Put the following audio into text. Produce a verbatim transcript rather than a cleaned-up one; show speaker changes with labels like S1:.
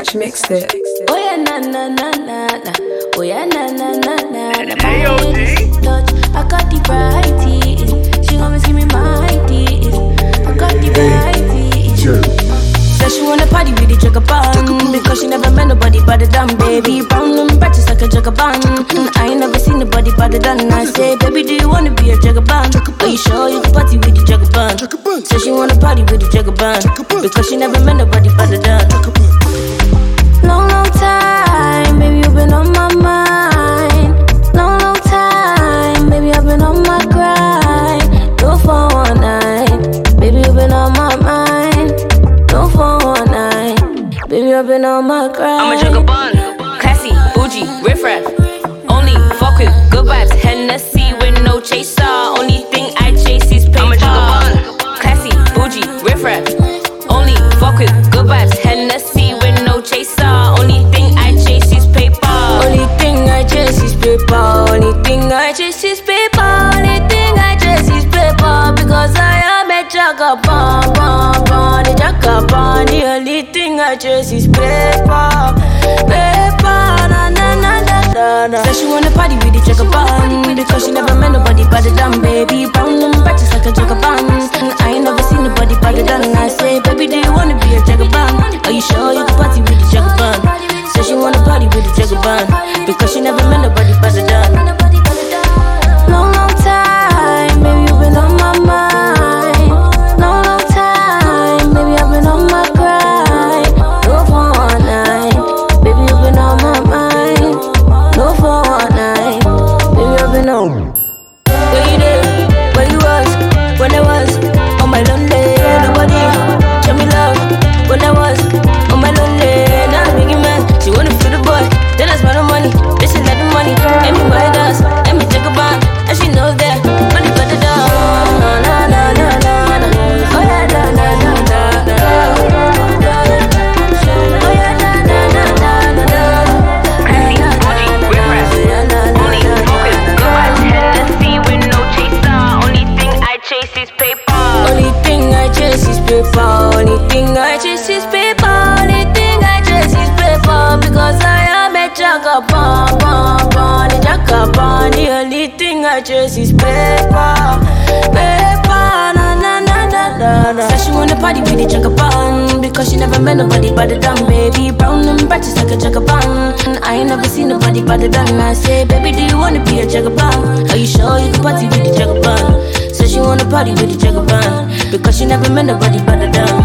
S1: Touch mixed it.
S2: Oh yeah, na na na na na. Oh yeah, na na na na na.
S3: Hey, yo, D.
S2: Touch, I got the variety. She always give me my ideas. I got the variety. Said she wanna party with the jugger band because she never met nobody but the damn baby. Brown and practice like a jugger band. I ain't never seen nobody but the done. I say, baby, do you wanna be a jugger band? Are you sure you can party with the jugger band? Said she wanna party with the jugger band because she never met nobody but the done. Long, long time, baby, you've been on my mind. Long, long time, baby, I've been on my grind. No for one night, baby, you've been on my mind. No for one night, baby, I've been on my grind.
S4: I'm a jugger bun, classy, bougie, riff-raff. Only fuck with good vibes, Hennessy with no chaser. Only thing I chase is paper. I'm a jugger bun, classy, bougie, riff-raff. Only fuck with good vibes, Hennessy with no chaser. Only thing I chase is paper.
S2: Only thing I chase is paper. Only thing I chase is paper. Only thing I chase is paper. Because I am a jugger bun, bun, bun, a jugger bun. The only thing I chase is paper, paper. Na na na na na na. Said she wanna party with the jugger bun because she never met nobody but the damn baby. Brown and practice like a jugger bun. I ain't never seen nobody but the done. I say, baby, do you wanna be a jugger bun? Are you sure you can party with the jugger bun? Said she wanna party with the jugger bun because she never met nobody but the done. Long, long time, baby, you've been on my mind. Long, long time, baby, I've been on my grind. No for one night, baby, you've been on my mind. No for one night, baby, I've been on. Where you there? Where you was? When I was on my lonely, nobody show me love. When I was on my lonely, now I'm making man. She wanna feel the boy, then I spend the money. This is not the money, and me buy gas, and me take a band, and she knows that. But it got it down, na na na na na. Oh yeah, na na na na na. Oh yeah, na na na na na.
S4: Classy, bougie, riff-raff. Only fuck with good vibes, Hennessy with no chaser. Only thing I chase is paper.
S2: Only thing I chase is paper. Only thing I chase is paper. Only thing I chase is paper. Because I am a jugger bun, bun, bun, a jugger bun. The only thing I chase is paper, paper. Na na na na na na. Said she wanna party with the jugger bun because she never met nobody but the damn baby. Brown and practice like a jugger bun. I ain't never seen nobody but the done. I say, baby, do you wanna be a jugger bun? Are you sure you can party with the jugger bun? Said she wanna party with the jugger bun because she never met nobody but the done.